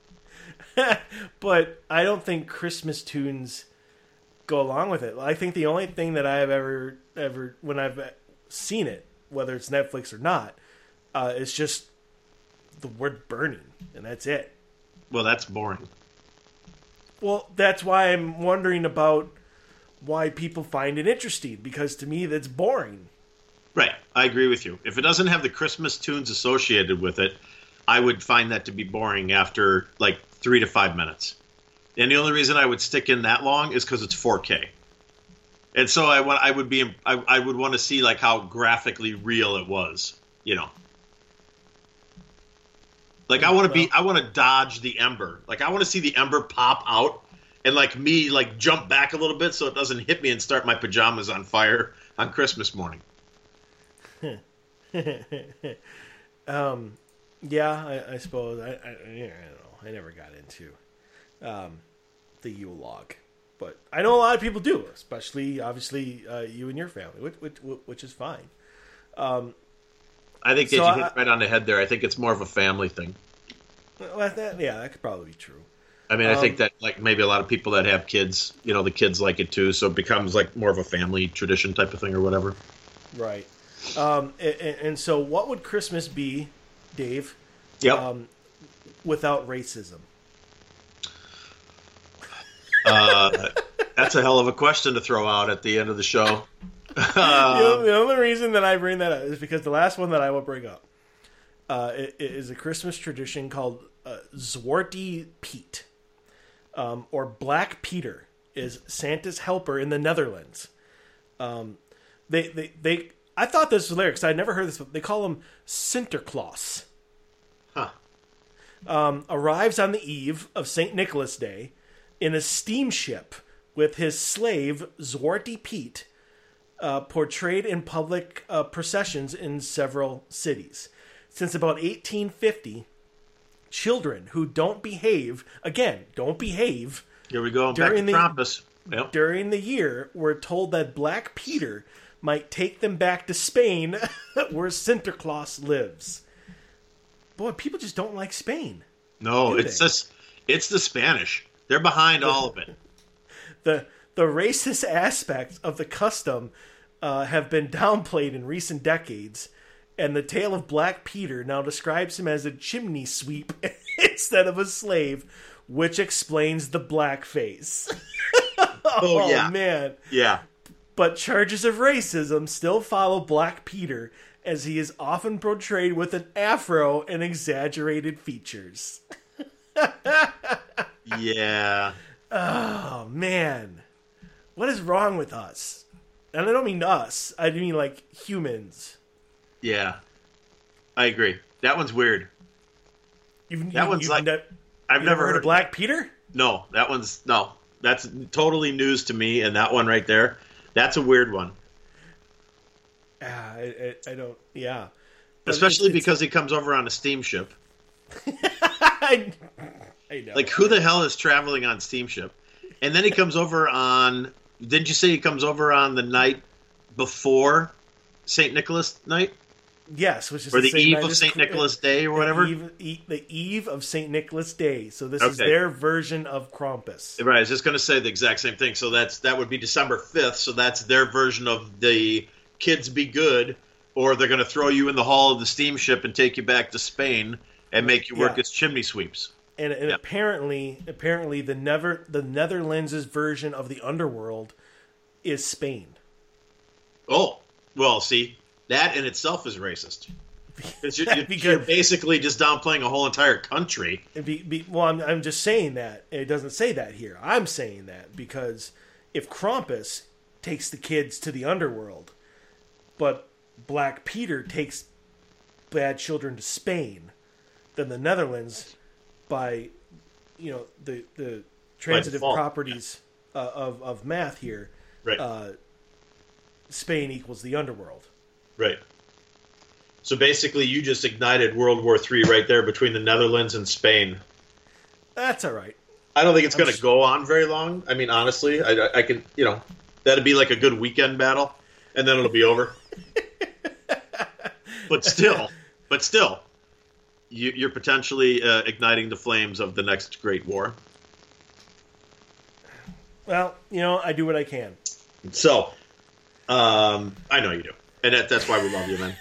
But I don't think Christmas tunes go along with it. I think the only thing that I have ever, ever when I've seen it, whether it's Netflix or not, uh, is just the word burning, and that's it. Well, that's boring. Well, that's why I'm wondering about why people find it interesting, because to me that's boring. Right, I agree with you. If it doesn't have the Christmas tunes associated with it, I would find that to be boring after like three to five minutes. And the only reason I would stick in that long is because it's four K. And so I want, I would be, I, I would want to see like how graphically real it was, you know. Like I want to be, I want to dodge the ember. Like I want to see the ember pop out, and like me, like jump back a little bit so it doesn't hit me and start my pajamas on fire on Christmas morning. um, yeah, I, I suppose. I, I, I don't know. I never got into um, the Yule log, but I know a lot of people do, especially obviously uh, you and your family, which which, which is fine. Um, I think that so you hit I, it right on the head there. I think it's more of a family thing. Well, that, yeah, that could probably be true. I mean, I um, think that like maybe a lot of people that have kids, you know, the kids like it too, so it becomes like more of a family tradition type of thing or whatever. Right. Um, and, and so what would Christmas be, Dave, yep. um, without racism? Uh, that's a hell of a question to throw out at the end of the show. the, the only reason that I bring that up is because the last one that I will bring up uh, is a Christmas tradition called uh, Zwarte Piet, um, or Black Peter is Santa's helper in the Netherlands. Um, they, they, they, I thought this was hilarious. I'd never heard this. They call him Sinterklaas. Huh. Um, arrives on the eve of Saint Nicholas Day in a steamship with his slave Zwarte Piet, uh, portrayed in public uh, processions in several cities. Since about eighteen fifty, children who don't behave, again, don't behave. Here we go, back to the, Krampus. Yep. During the year, were told that Black Peter might take them back to Spain, where Sinterklaas lives. Boy, people just don't like Spain. No, it's just, it's the Spanish. They're behind all of it. The the racist aspects of the custom uh, have been downplayed in recent decades, and the tale of Black Peter now describes him as a chimney sweep instead of a slave, which explains the blackface. oh, oh, yeah. man. Yeah. But charges of racism still follow Black Peter, as he is often portrayed with an afro and exaggerated features. Yeah. Oh, man. What is wrong with us? And I don't mean us. I mean, like, humans. Yeah. I agree. That one's weird. You've, that you, one's like... Ne- I've never heard of Black Peter? No, that one's... No. That's totally news to me, and that one right there, that's a weird one. Uh, I, I, I don't... Yeah. But Especially it's, it's, because he comes over on a steamship. I, I know. Like, who the hell is traveling on steamship? And then he comes over on... Didn't you say he comes over on the night before Saint Nicholas night? Yes, which is or the, the eve of Saint Nicholas Day or whatever. The eve, the eve of Saint Nicholas Day. So this okay. is their version of Krampus. Right, I was just going to say the exact same thing. So that's that would be December fifth. So that's their version of the kids be good, or they're going to throw you in the hull of the steamship and take you back to Spain and make you work yeah. as chimney sweeps. And, and yeah. apparently, apparently the never the Netherlands' version of the underworld is Spain. Oh, well, see, that in itself is racist. Because you're, you're, because, you're basically just downplaying a whole entire country. Be, be, well, I'm, I'm just saying that. It doesn't say that here. I'm saying that because if Krampus takes the kids to the underworld, but Black Peter takes bad children to Spain, then the Netherlands, by you know the the transitive properties uh, of of math here, right. uh, Spain equals the underworld. Right. So basically, you just ignited World War Three right there between the Netherlands and Spain. That's all right. I don't think it's going to sh- go on very long. I mean, honestly, I, I can, you know, that'd be like a good weekend battle, and then it'll be over. But still, but still, you, you're potentially uh, igniting the flames of the next Great War. Well, you know, I do what I can. So, um, I know you do, and that, that's why we love you, man.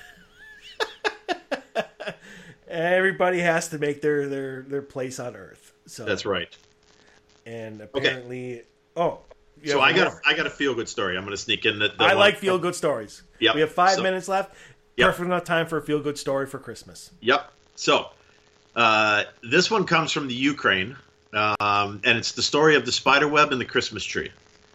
Everybody has to make their, their, their place on Earth. So that's right. And apparently, okay. oh, so I got a, I got a feel good story. I'm going to sneak in that. I like feel good stories. Yep. We have five so, minutes left. Yep. Perfect enough time for a feel good story for Christmas. Yep. So uh, this one comes from the Ukraine, um, and it's the story of the spider web and the Christmas tree.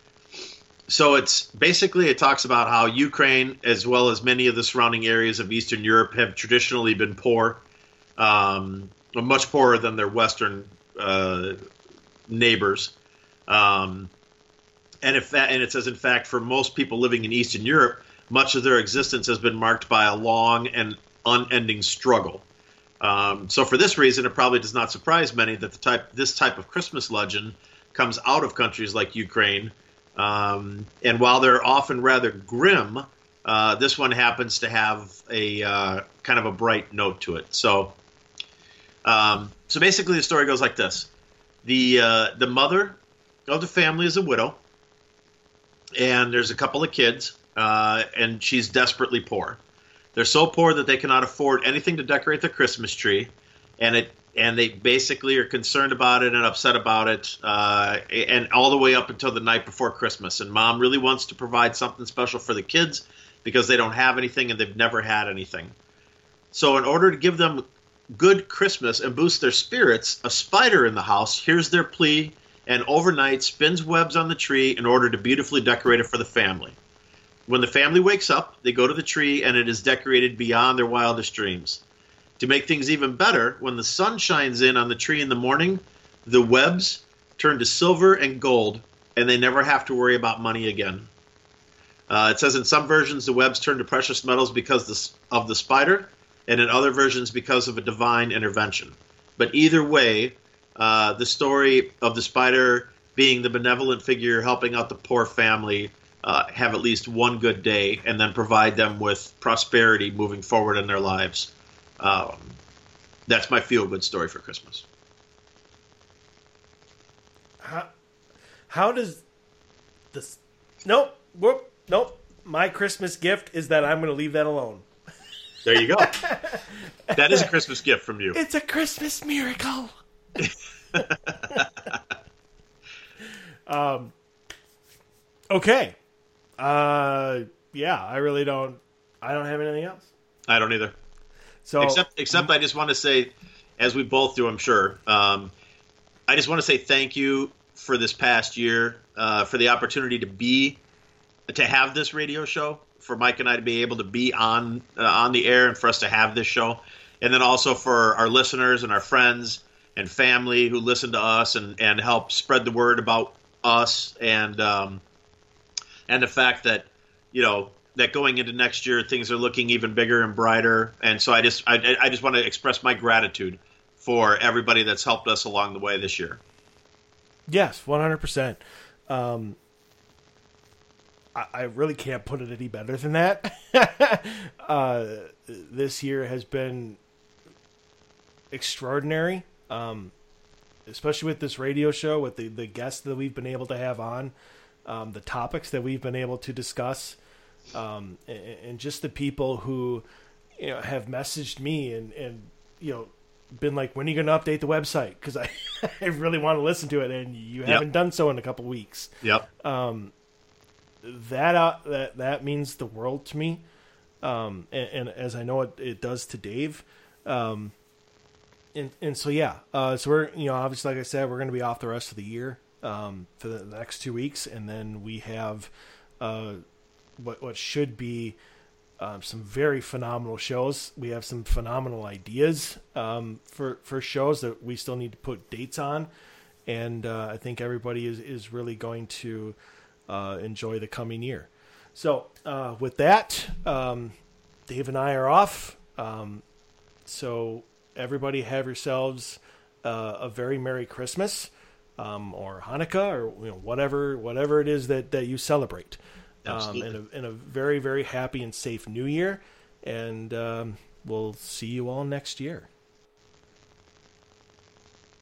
So it's basically it talks about how Ukraine, as well as many of the surrounding areas of Eastern Europe, have traditionally been poor, um, much poorer than their Western uh, neighbors. Um, and if that, and it says, in fact, for most people living in Eastern Europe, much of their existence has been marked by a long and unending struggle. Um, so for this reason, it probably does not surprise many that the type this type of Christmas legend comes out of countries like Ukraine. Um, and while they're often rather grim, uh, this one happens to have a uh, kind of a bright note to it. So, um, so basically, the story goes like this: the uh, the mother of the family is a widow, and there's a couple of kids, uh, and she's desperately poor. They're so poor that they cannot afford anything to decorate their Christmas tree, and it and they basically are concerned about it and upset about it, uh, and all the way up until the night before Christmas. And Mom really wants to provide something special for the kids because they don't have anything and they've never had anything. So in order to give them good Christmas and boost their spirits, a spider in the house hears their plea and overnight spins webs on the tree in order to beautifully decorate it for the family. When the family wakes up, they go to the tree and it is decorated beyond their wildest dreams. To make things even better, when the sun shines in on the tree in the morning, the webs turn to silver and gold, and they never have to worry about money again. Uh, it says in some versions the webs turn to precious metals because of the spider, and in other versions because of a divine intervention. But either way, uh, the story of the spider being the benevolent figure helping out the poor family uh, have at least one good day, and then provide them with prosperity moving forward in their lives. Um, that's my feel-good story for Christmas. How, how does this... Nope. Whoop. Nope. My Christmas gift is that I'm going to leave that alone. There you go. That is a Christmas gift from you. It's a Christmas miracle. um. Okay. Uh. Yeah, I really don't... I don't have anything else. I don't either. So, except, except I just want to say, as we both do, I'm sure, um, I just want to say thank you for this past year, uh, for the opportunity to be, to have this radio show, for Mike and I to be able to be on uh, on the air, and for us to have this show, and then also for our listeners and our friends and family who listen to us and, and help spread the word about us, and um, and the fact that, you know, that going into next year, things are looking even bigger and brighter. And so I just I, I just want to express my gratitude for everybody that's helped us along the way this year. Yes, one hundred percent. Um, I, I really can't put it any better than that. uh, this year has been extraordinary, um, especially with this radio show, with the, the guests that we've been able to have on, um, the topics that we've been able to discuss. Um, and, and just the people who, you know, have messaged me and, and, you know, been like, when are you going to update the website? Cause I, I really want to listen to it. And you Yep. haven't done so in a couple weeks. Yep. Um, that, uh, that, that means the world to me. Um, and, and as I know it, it does to Dave. Um, and, and so, yeah, uh, so we're, you know, obviously, like I said, we're going to be off the rest of the year, um, for the next two weeks. And then we have, uh, what what should be um, some very phenomenal shows. We have some phenomenal ideas um, for for shows that we still need to put dates on, and uh, I think everybody is is really going to uh, enjoy the coming year. So uh, with that, um, Dave and I are off. Um, so everybody have yourselves uh, a very Merry Christmas, um, or Hanukkah, or you know whatever whatever it is that, that you celebrate, um, and, a, and a very very happy and safe New Year. And um, we'll see you all next year.